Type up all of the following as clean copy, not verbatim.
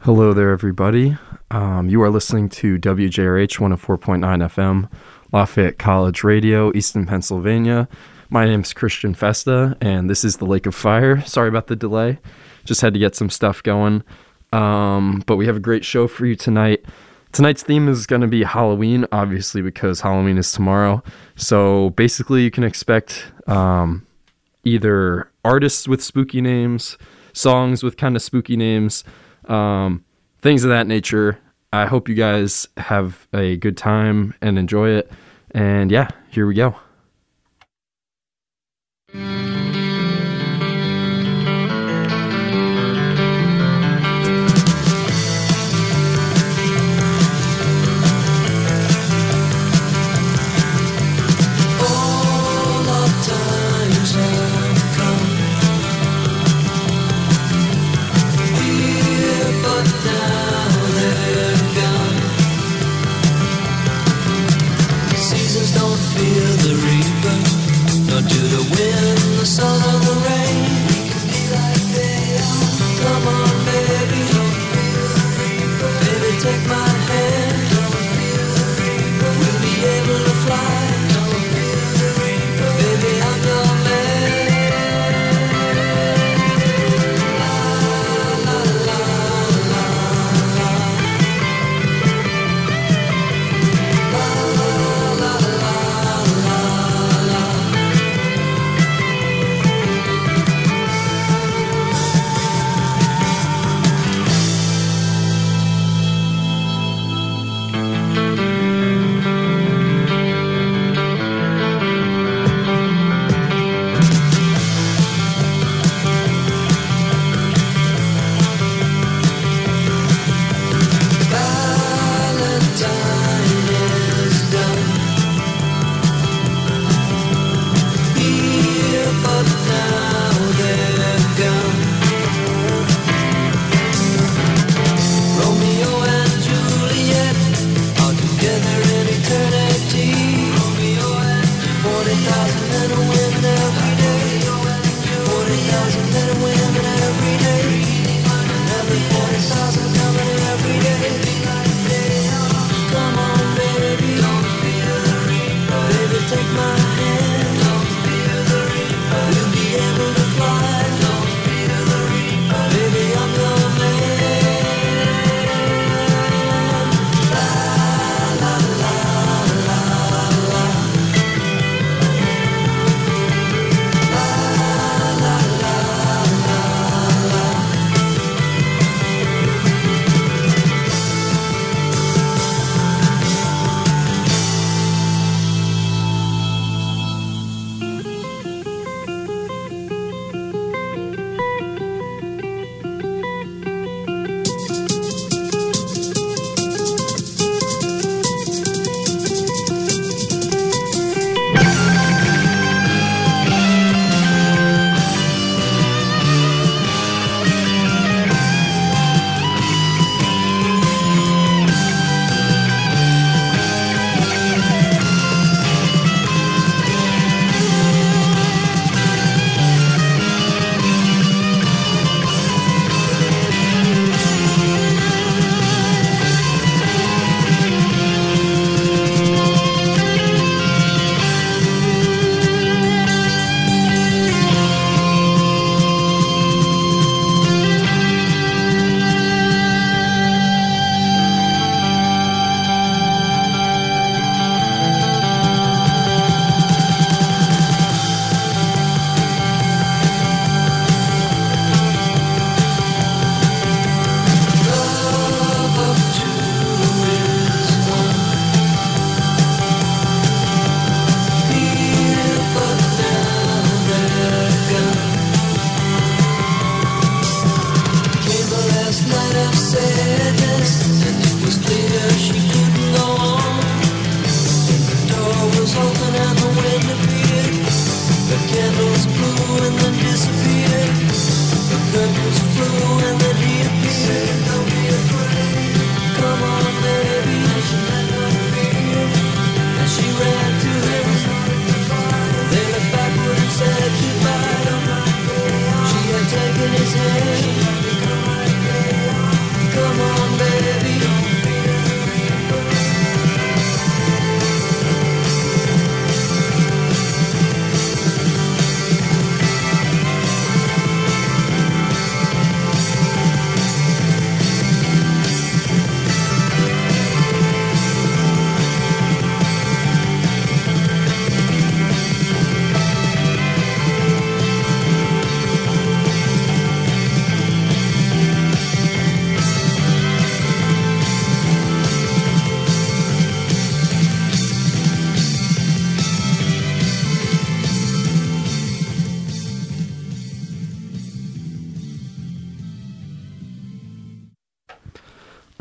Hello there, everybody. You are listening to WJRH 104.9 FM, Lafayette College Radio, Easton, Pennsylvania. My name is Christian Festa, and this is the Lake of Fire. Sorry about the delay. Just had to get some stuff going. But we have a great show for you tonight. Tonight's theme is going to be Halloween, obviously, because Halloween is tomorrow. So basically, you can expect either artists with spooky names, songs with kind of spooky names, things of that nature. I hope you guys have a good time and enjoy it. And yeah, here we go.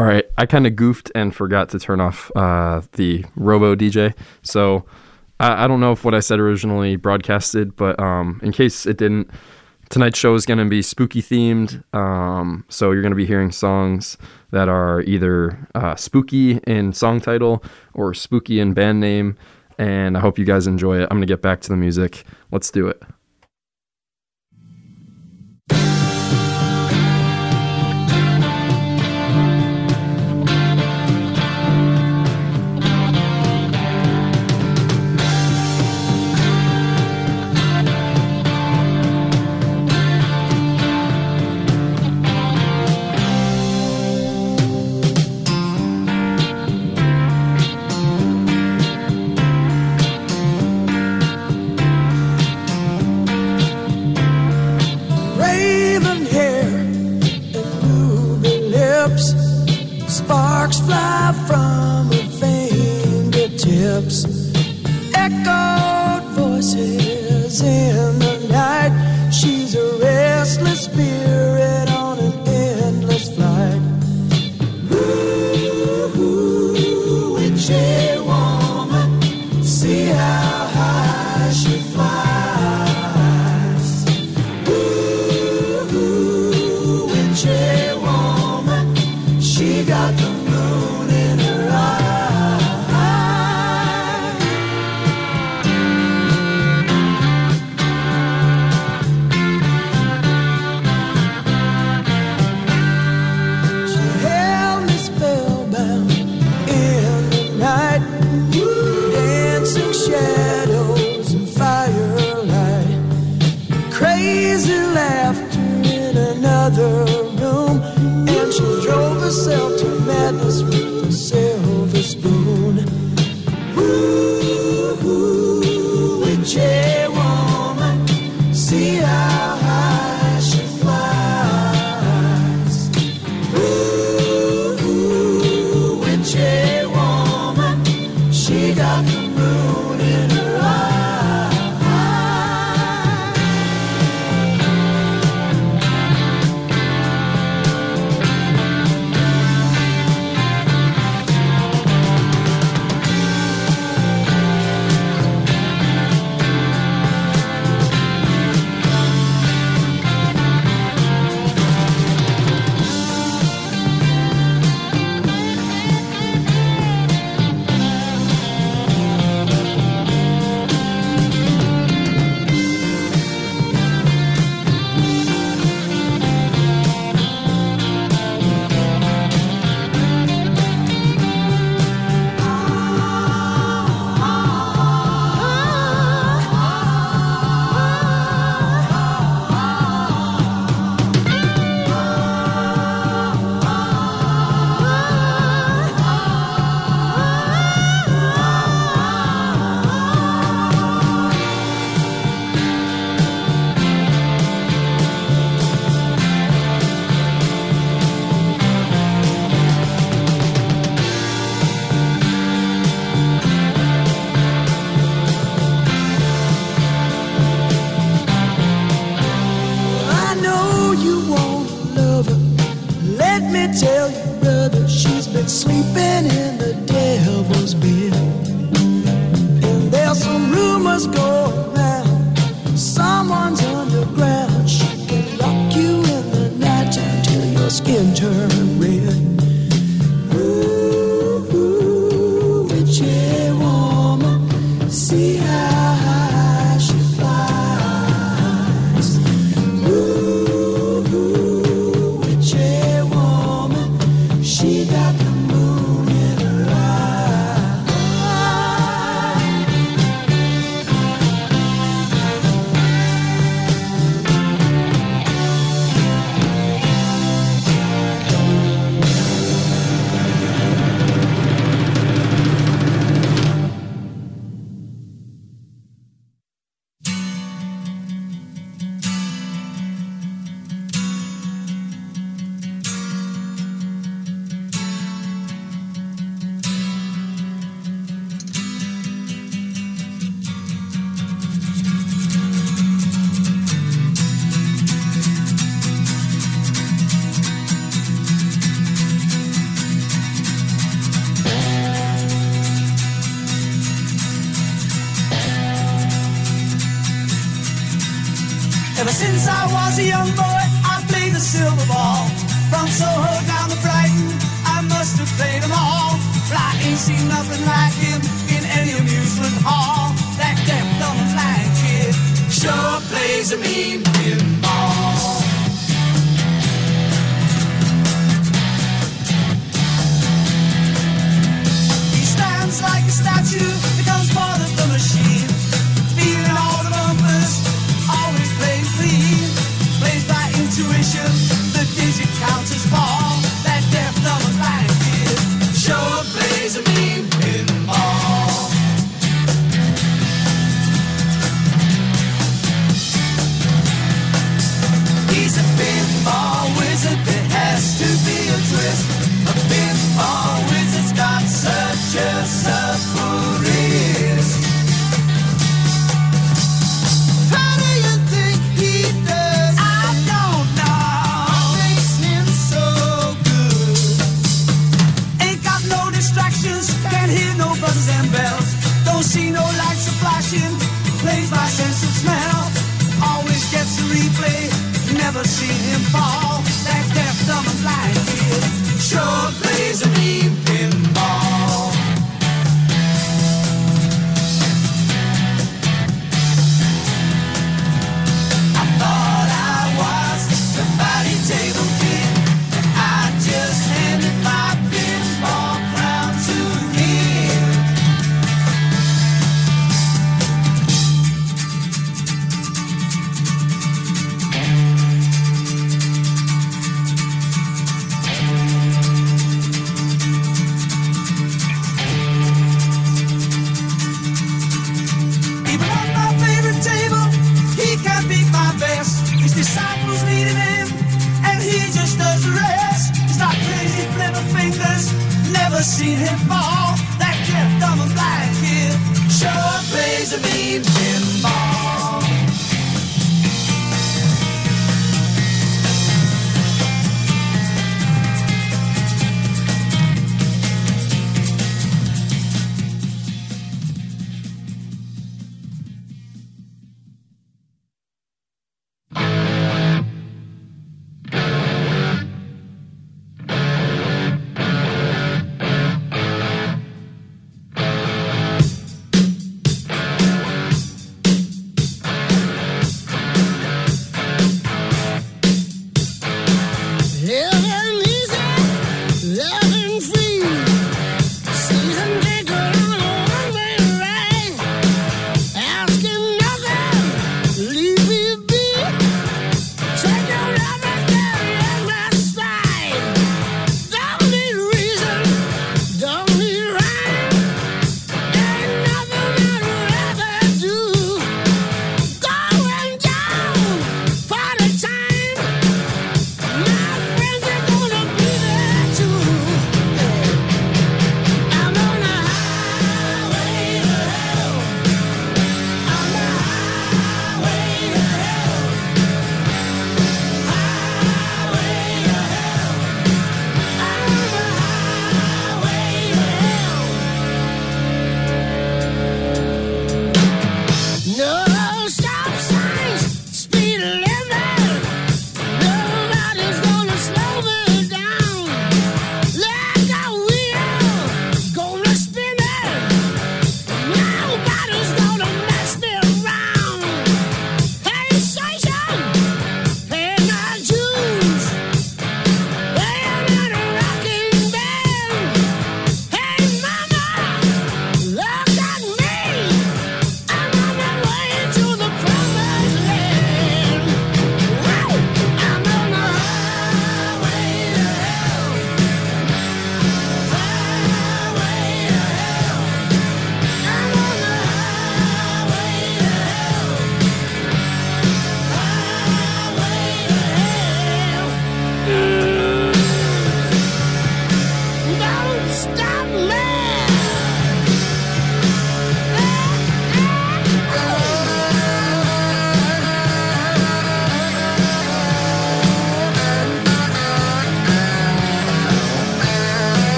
All right, I kind of goofed and forgot to turn off the Robo DJ. So I don't know if what I said originally broadcasted, but in case it didn't, tonight's show is going to be spooky themed. So you're going to be hearing songs that are either spooky in song title or spooky in band name. And I hope you guys enjoy it. I'm going to get back to the music. Let's do it. Sparks fly from her fingertips, echoed voices in the night. She's a restless spirit on an endless flight. Ooh, witchy woman, see how high she flies. Ooh, witchy woman, she got the moon in her eye. She held me spellbound in the night, dancing shadows and firelight, crazy laughter in another room, and she drove herself to madness with a silver spoon. Ooh, witchy woman, see how high she flies. Ooh, witchy woman, she got the moon in her eye. Tell you, brother, she's been sleeping in the devil's bed. And there's some rumors going around, someone's underground. She can lock you in the nighttime till your skin turns red. Ooh, witchy woman, see how high she flies. Ooh, witchy woman, she got the moon in her eye. Ever since I was a young boy, I played the silver ball. From Soho down to Brighton, I must have played them all. But I ain't seen nothing like him in any amusement hall. That deaf, dumb, and blind kid sure plays a mean pinball. He stands like a statue, becomes part of the machine. Feeling all the bumpers, always plays clean. Plays by intuition, the digit counters fall. That deaf, dumb, and blind kid sure plays a mean pinball. He's a pinball wizard, there has to be a twist. A pinball wizard's got such a supple wrist. How do you think he does? I don't know. What makes him so good? Ain't got no distractions, can't hear no buzzers and bells. Don't see no lights a flashing, plays by sense of smell. Always gets a replay, never seen him fall. That deaf, dumb, and blind kid sure plays a mean pinball. I thought I was the body table king, and I just handed my pinball crown to him. Even on my favorite table, he can't beat my best. His disciples needed him, and he just does the rest. He's not crazy, flipper fingers, never seen him fall. That deaf, dumb, and blind kid sure plays a mean pinball.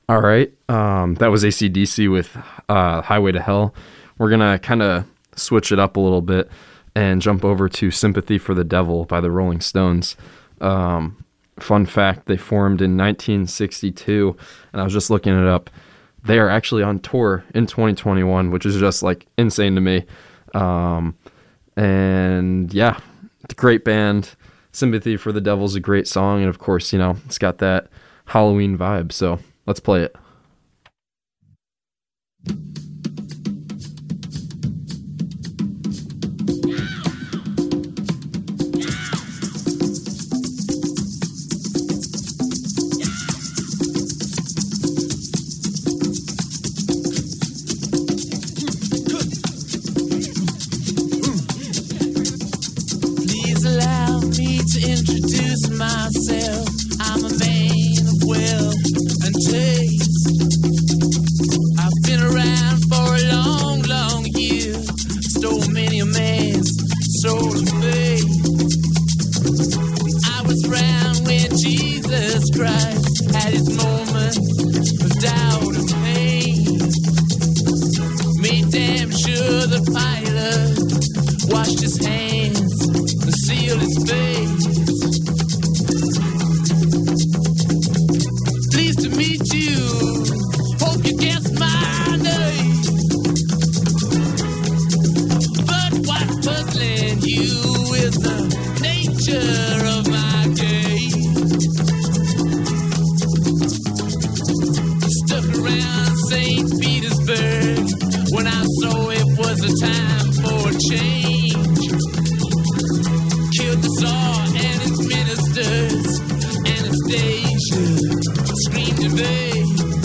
All right. That was AC/DC with Highway to Hell. We're going to kind of switch it up a little bit and jump over to Sympathy for the Devil by the Rolling Stones. Fun fact, they formed in 1962, and I was just looking it up. They are actually on tour in 2021, which is just like insane to me. And yeah, it's a great band. Sympathy for the Devil's a great song, and of course, you know, it's got that Halloween vibe, so let's play it. Myself, I'm a man of wealth and taste. I've been around for a long, long year. Stole many a man's soul and faith. I was around when Jesus Christ had his moment of doubt and pain. Made damn sure the pilot washed his hands and sealed his face. Time for a change. Killed the Tsar and his ministers. Anastasia screamed in vain.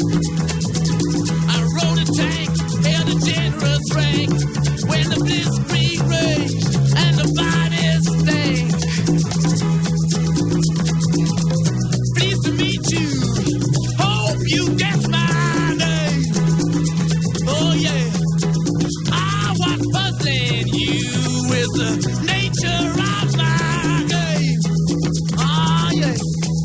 I rode a tank, held a generous rank when the blitzkrieg raged and the bodies stank. Pleased to meet you. Hope you guess my name. Oh yeah. The nature of my game. Oh yeah.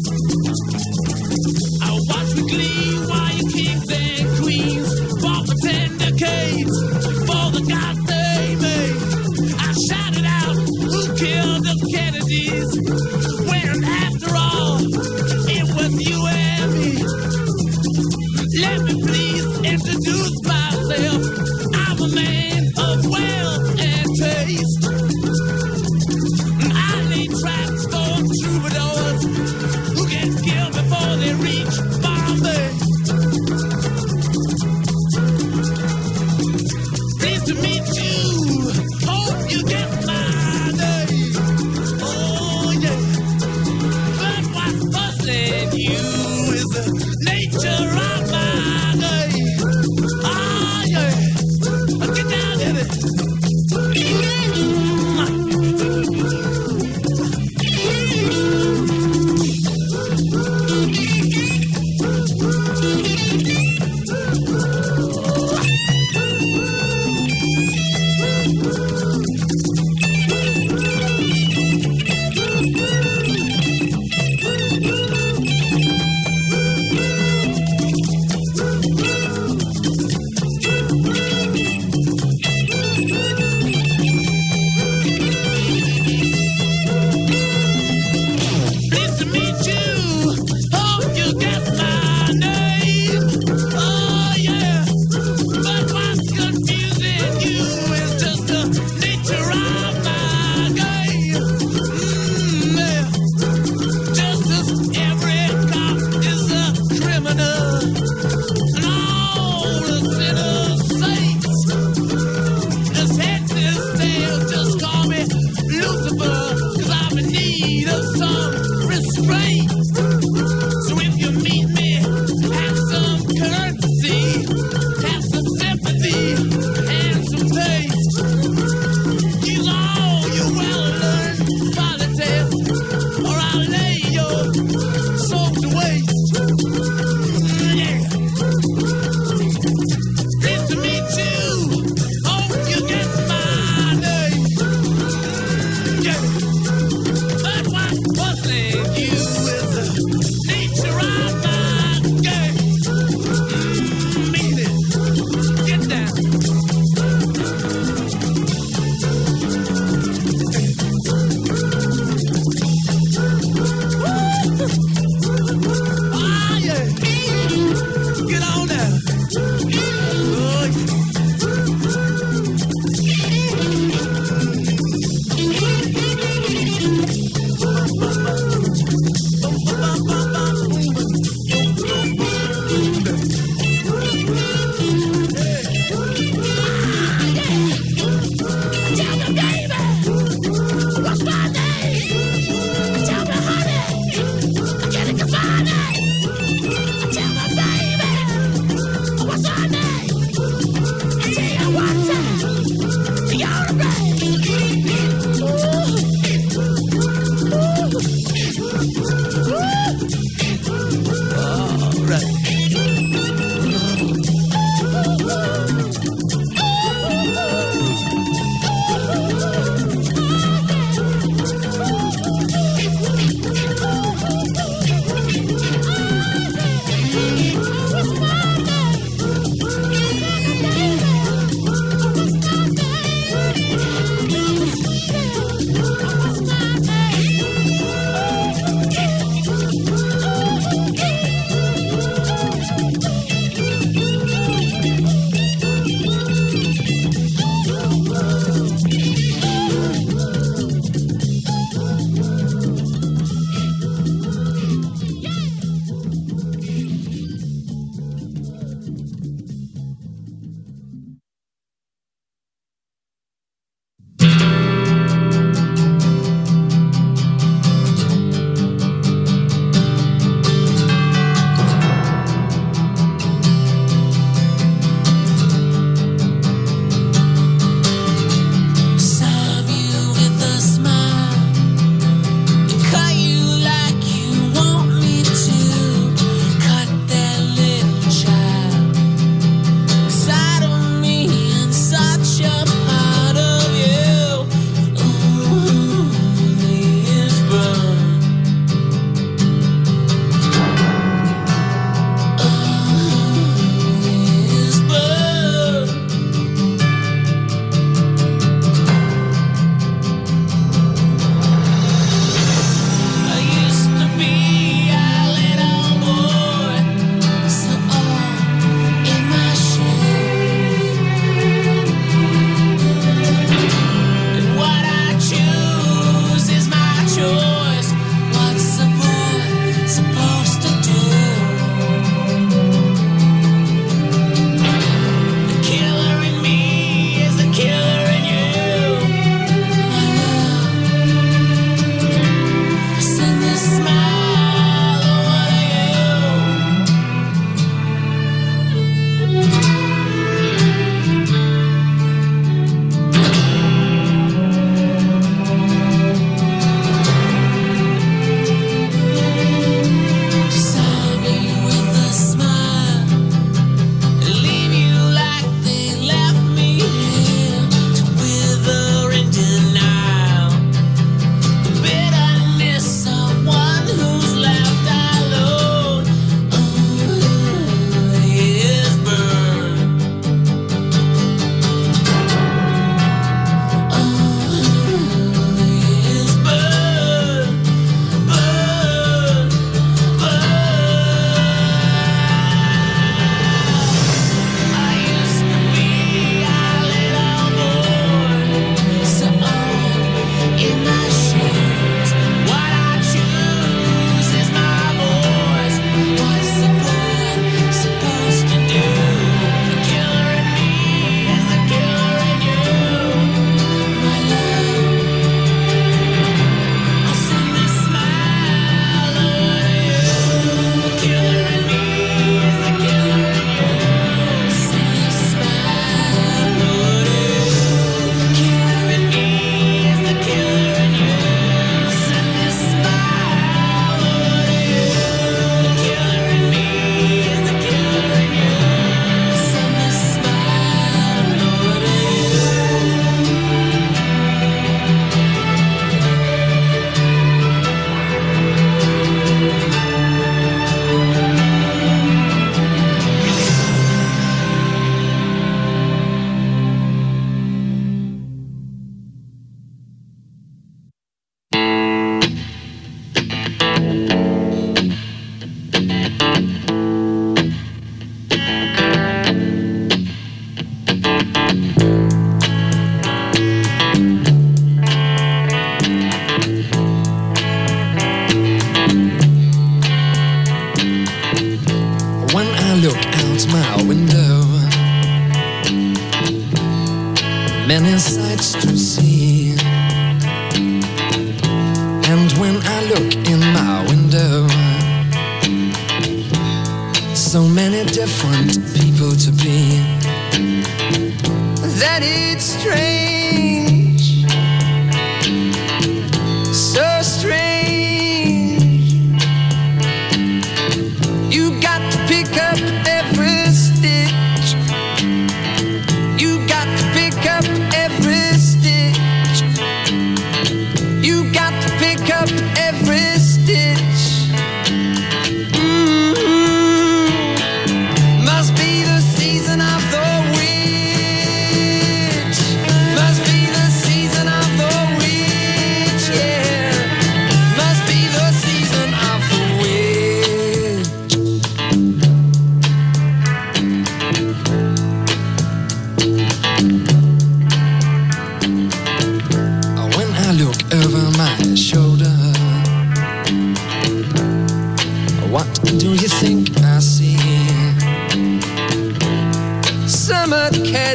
I watch with glee while your kings and queens fought for 10 decades for the gods they made. I shouted out, who killed the Kennedys? When after all, it was you and me. Let me please introduce myself. I'm a man of wealth and taste. Traps for troubadours who get killed before they reach Bombay. Pleased to meet you. Hope you get my name. Oh yeah. But what's puzzling you is the nature of my name. Oh yeah. Get down in it. many sights to see. And when I look in my window, so many different people to be, that it's strange, so strange. You got to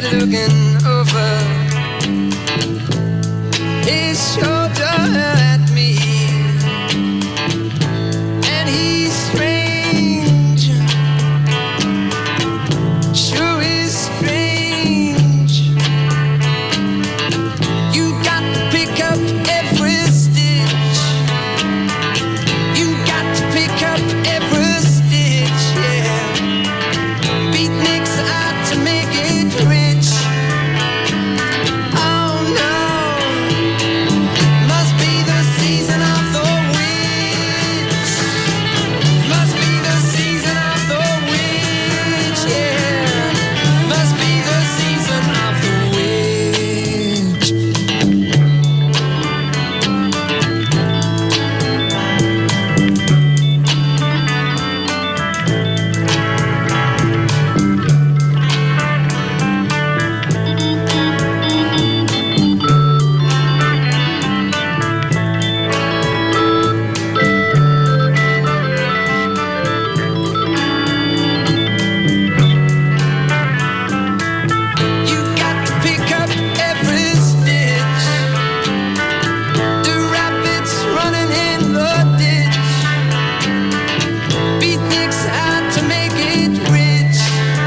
looking over his shoulder at me, and he's strange, sure is strange. You got to pick up every stitch, you got to pick up every stitch, yeah. Beatniks out to make it rich. Oh no, must be the season of the witch. Must be the season of the witch, yeah. Must be the season of the witch. You got to pick up every stitch. The rabbits running in the ditch. Beatniks out to make it rich.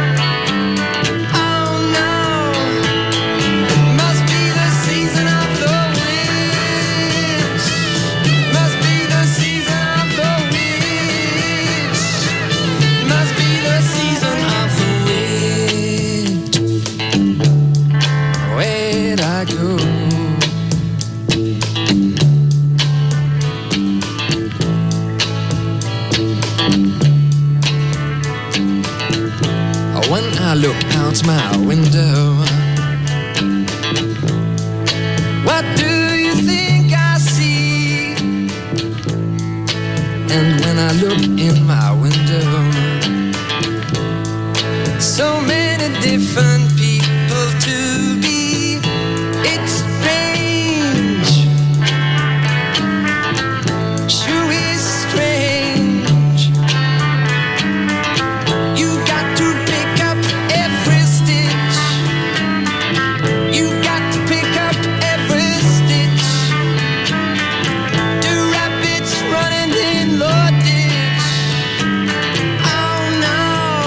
Oh no, must be the season of the witch. Must be the season of the witch. Must be the season of the witch. Where'd I go? When I look out my window, what do you think I see? And when I look in my window, so many different people to be. It's strange, sure is strange. You got to pick up every stitch. You got to pick up every stitch. The rabbits running in the ditch. Oh no,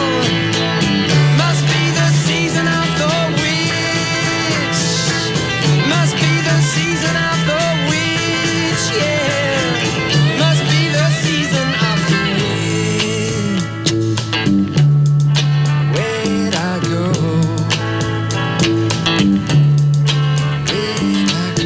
must be the season of the witch. Must be the season of the witch, yeah. Must be the season of the witch. Where'd I go? Where'd I go?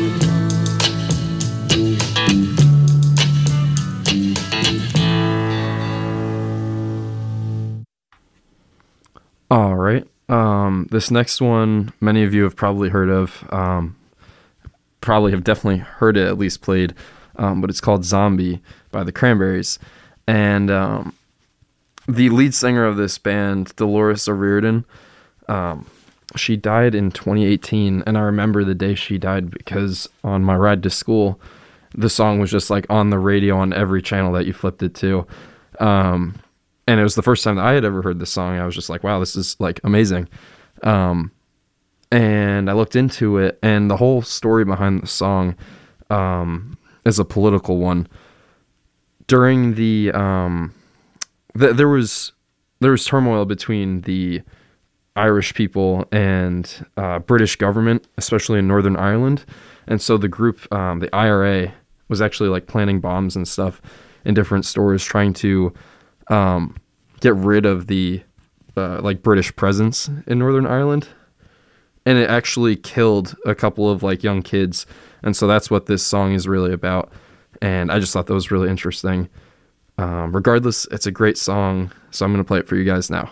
All right. This next one, many of you have probably heard of. Probably have definitely heard it at least played. But it's called "Zombie" by the Cranberries, and the lead singer of this band, Dolores O'Riordan, she died in 2018, and I remember the day she died because on my ride to school, the song was just like on the radio on every channel that you flipped it to. And it was the first time that I had ever heard this song. I was just like, wow, this is like amazing. And I looked into it, and the whole story behind the song is a political one. During the there was turmoil between the Irish people and British government, especially in Northern Ireland, and so the group, the IRA, was actually like planting bombs and stuff in different stores, trying to get rid of the like British presence in Northern Ireland, and it actually killed a couple of like young kids, and so that's what this song is really about. And I just thought that was really interesting. Regardless, it's a great song, so I'm going to play it for you guys now.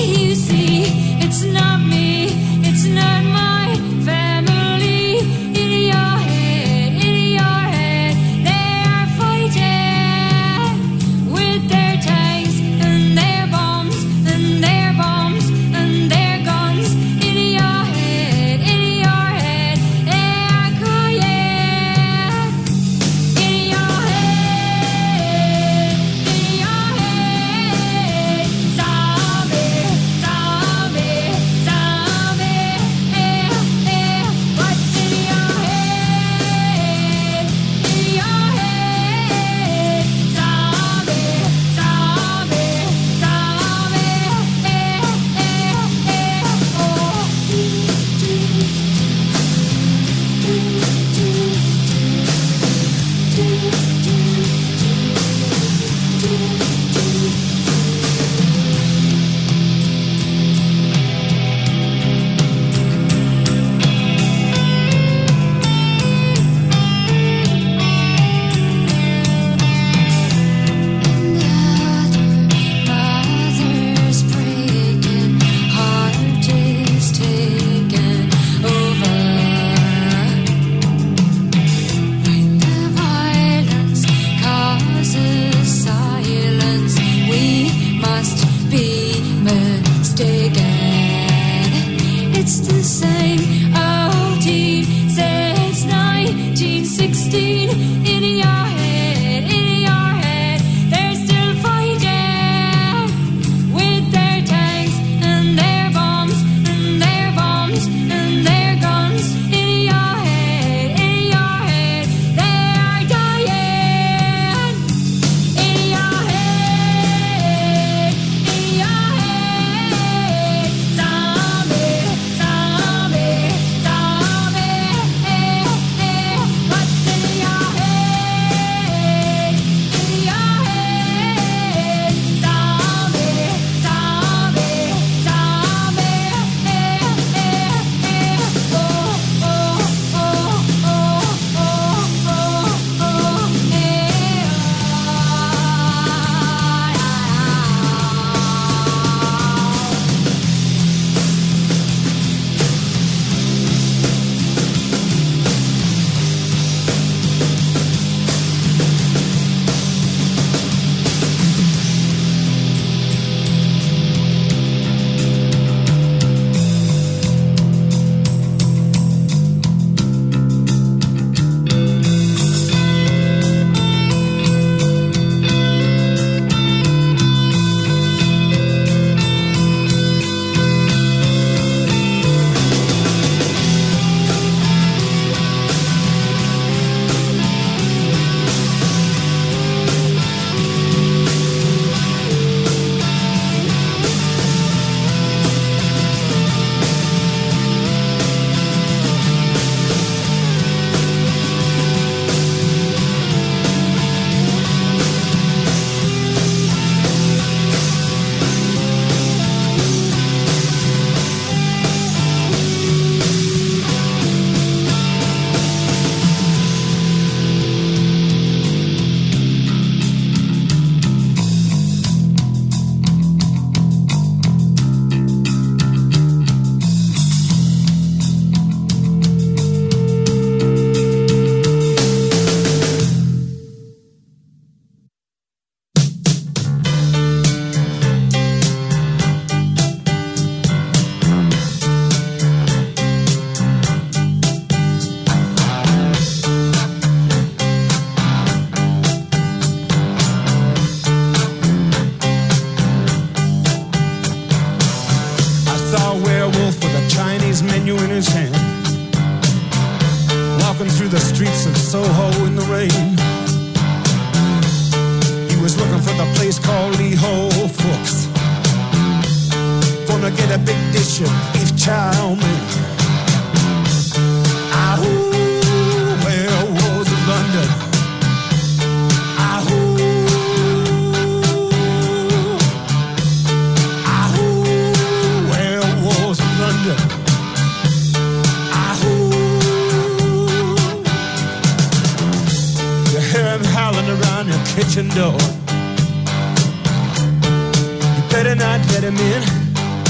kitchen door. You better not let him in.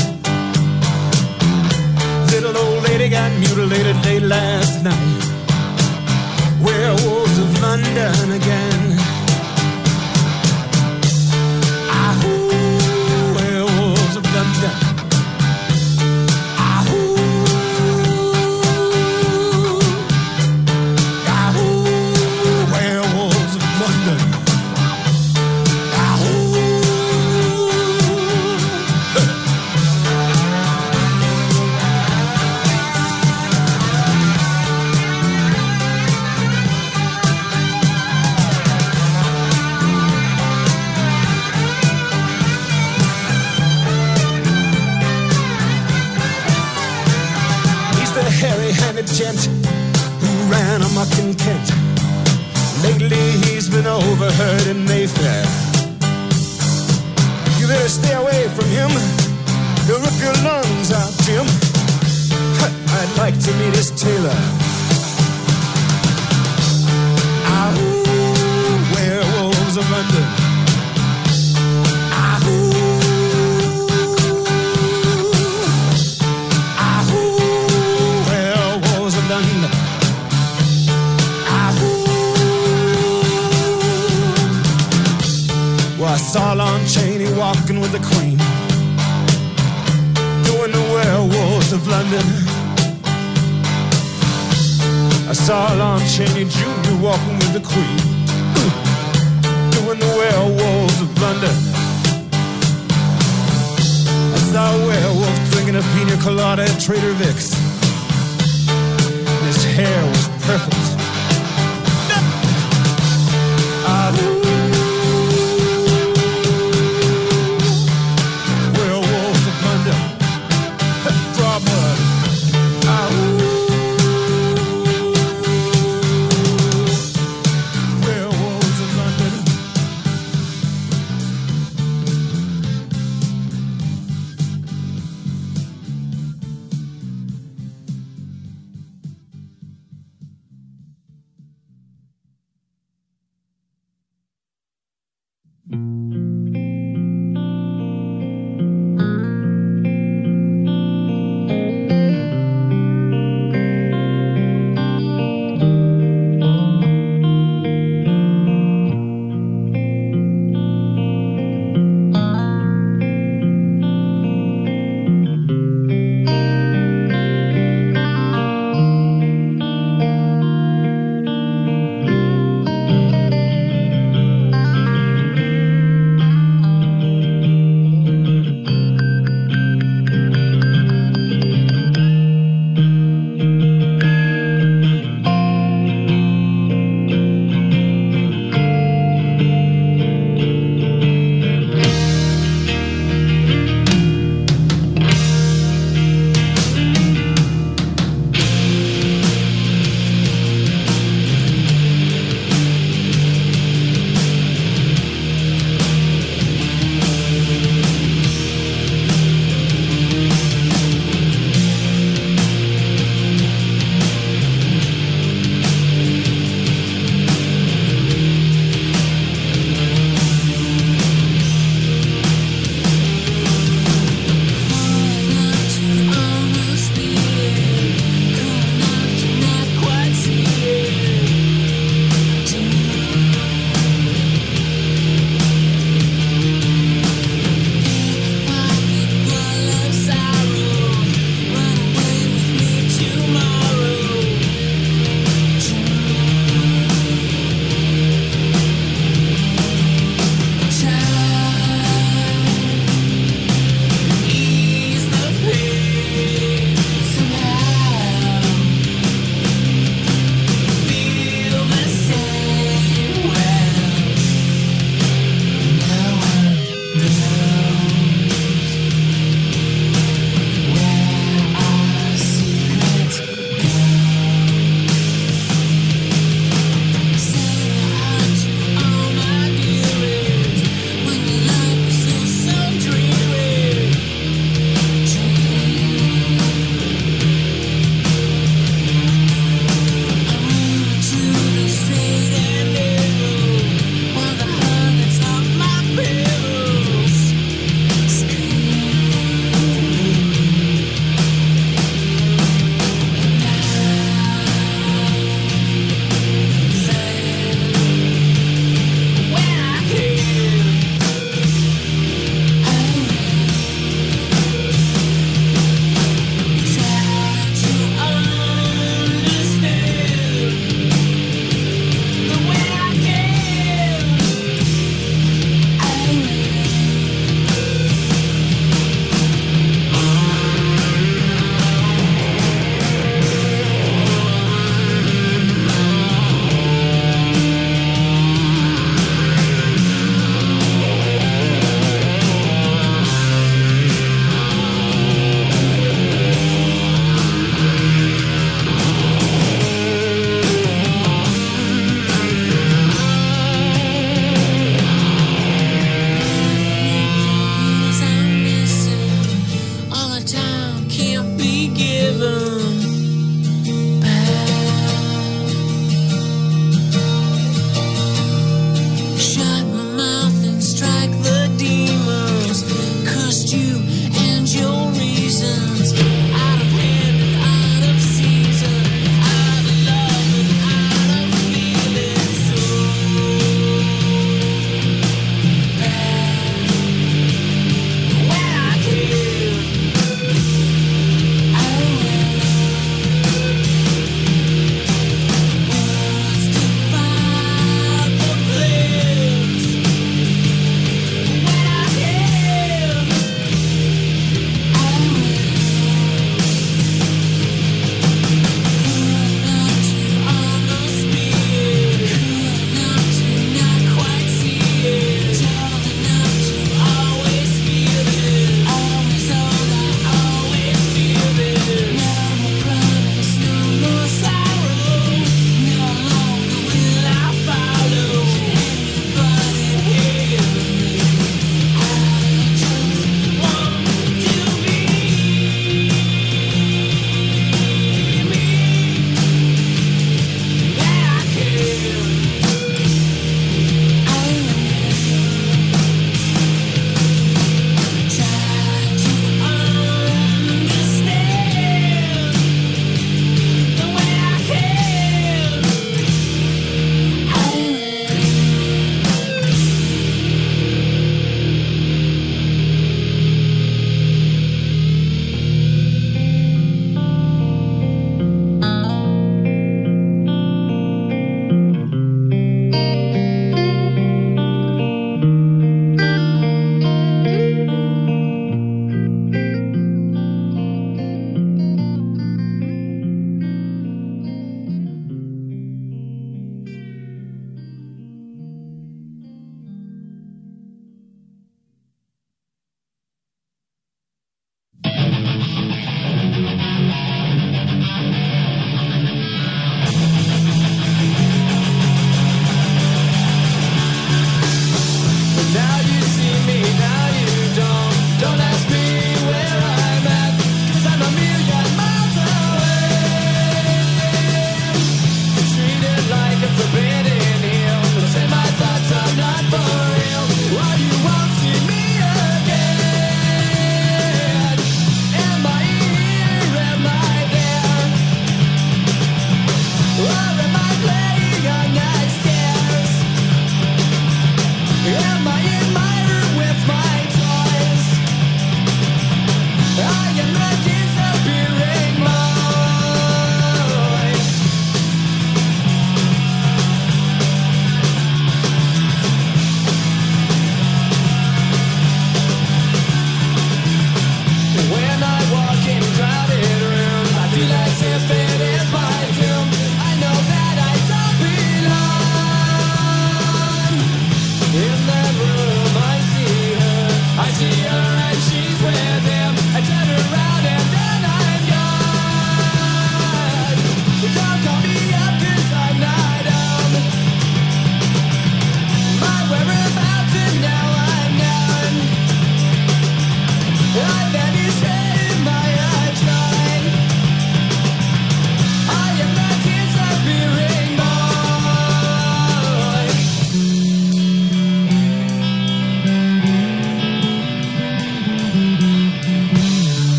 They got mutilated late last night. Werewolves of London again. Ahoo, werewolves of London. Ahoo, ahoo, werewolves of London. Hairy-handed gent who ran amok in Kent. Lately he's been overheard in Mayfair. You better stay away from him. He'll rip your lungs out, Jim. I'd like to meet his tailor. Ahoo, werewolves of London. Ahoo. Well, I saw Lon Chaney walking with the Queen, doing the werewolves of London. I saw Lon Chaney Jr. walking with the Queen, doing the werewolves of London. I saw a werewolf drinking a pina colada at Trader Vic's. His hair was perfect. Werewolves of London. Draw blood. Werewolves of London.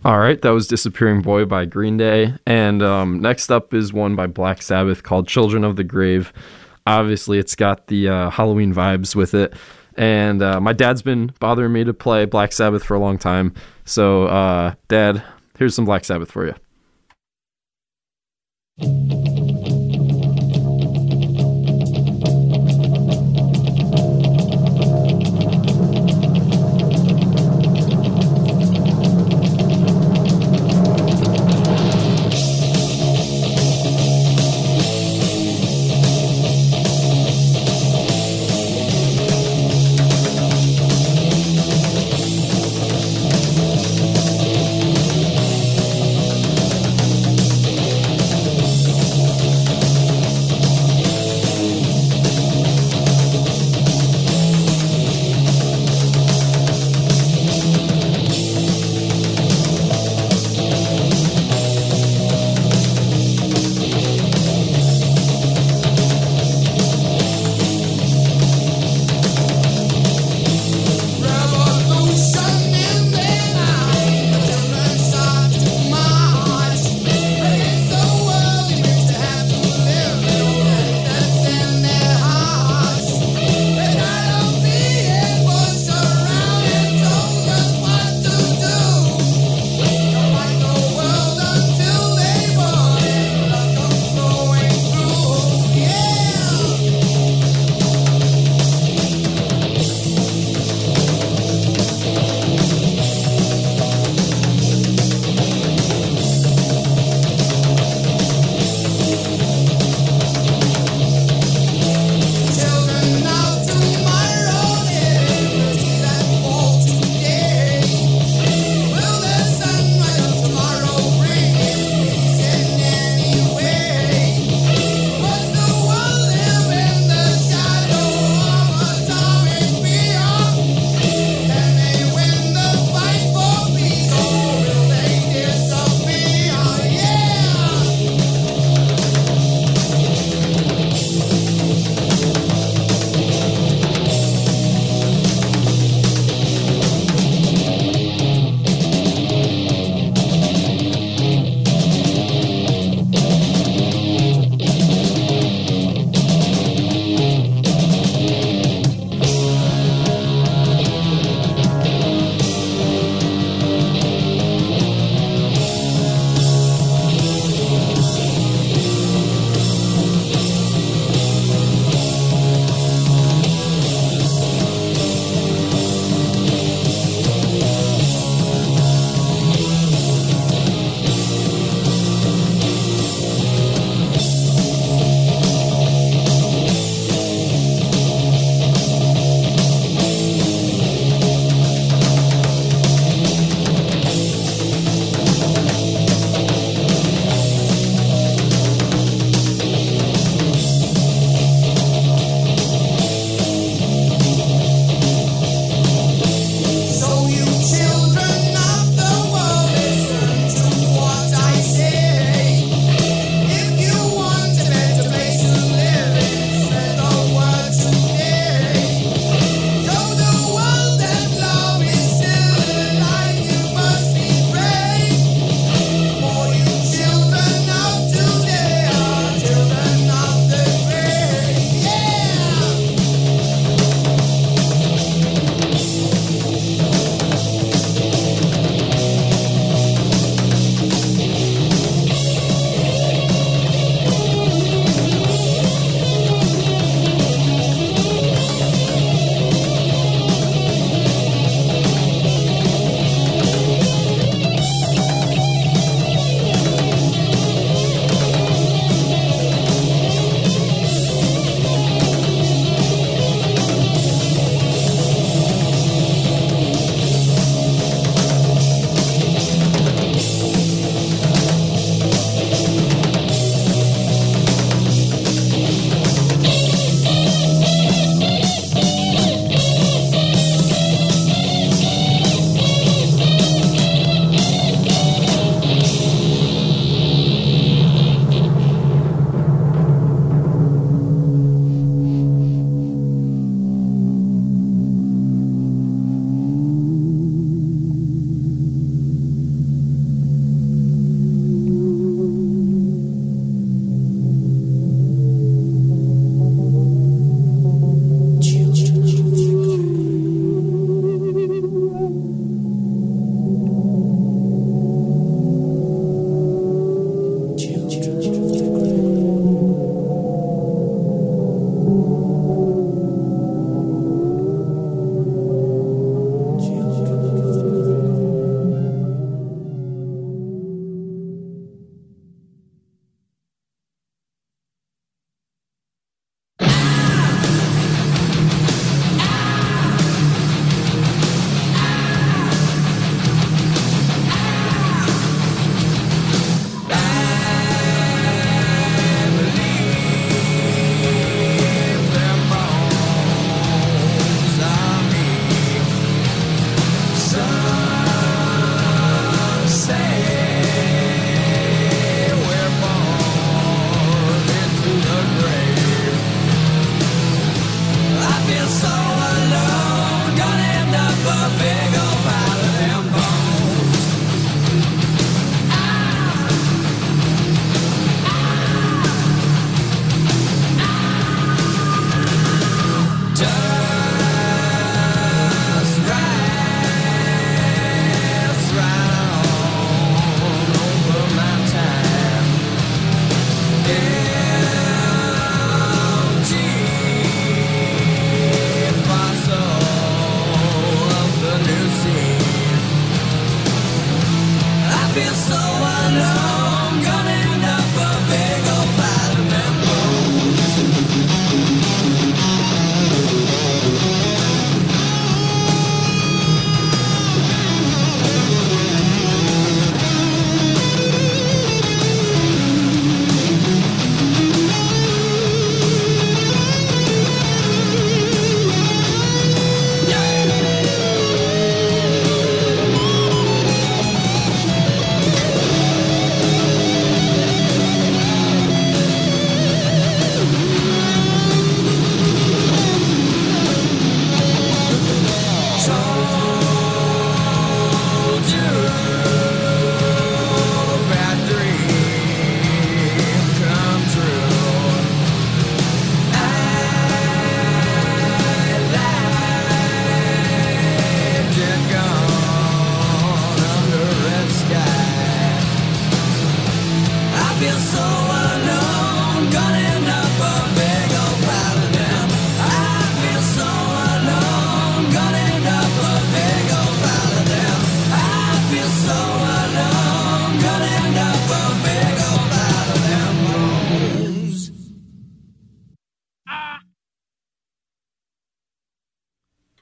All right, that was Disappearing Boy by Green Day. And next up is one by Black Sabbath called Children of the Grave. Obviously, it's got the Halloween vibes with it. And my dad's been bothering me to play Black Sabbath for a long time. So, Dad, here's some Black Sabbath for you.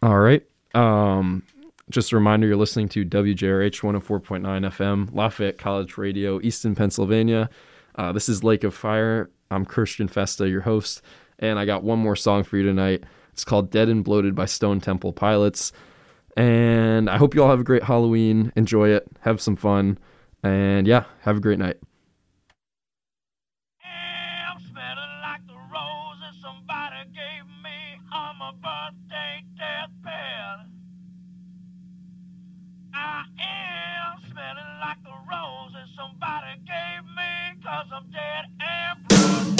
All right. Just a reminder, you're listening to WJRH 104.9 FM, Lafayette College Radio, Easton, Pennsylvania. This is Lake of Fire. I'm Christian Festa, your host, and I got one more song for you tonight. It's called Dead and Bloated by Stone Temple Pilots. And I hope you all have a great Halloween. Enjoy it. Have some fun. And yeah, have a great night. I'm smelling like the roses somebody gave me on my birthday deathbed. I am smelling like the roses somebody gave me, 'cause I'm dead and blue.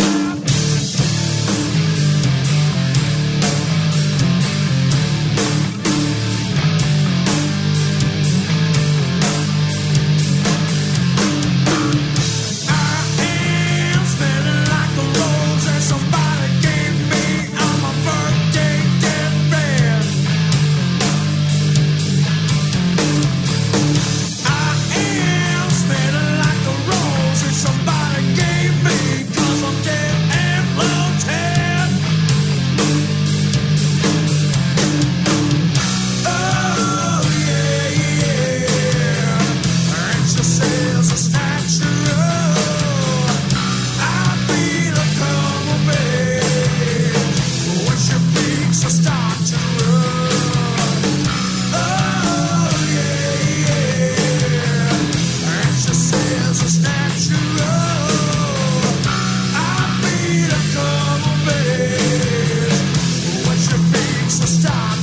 Stop.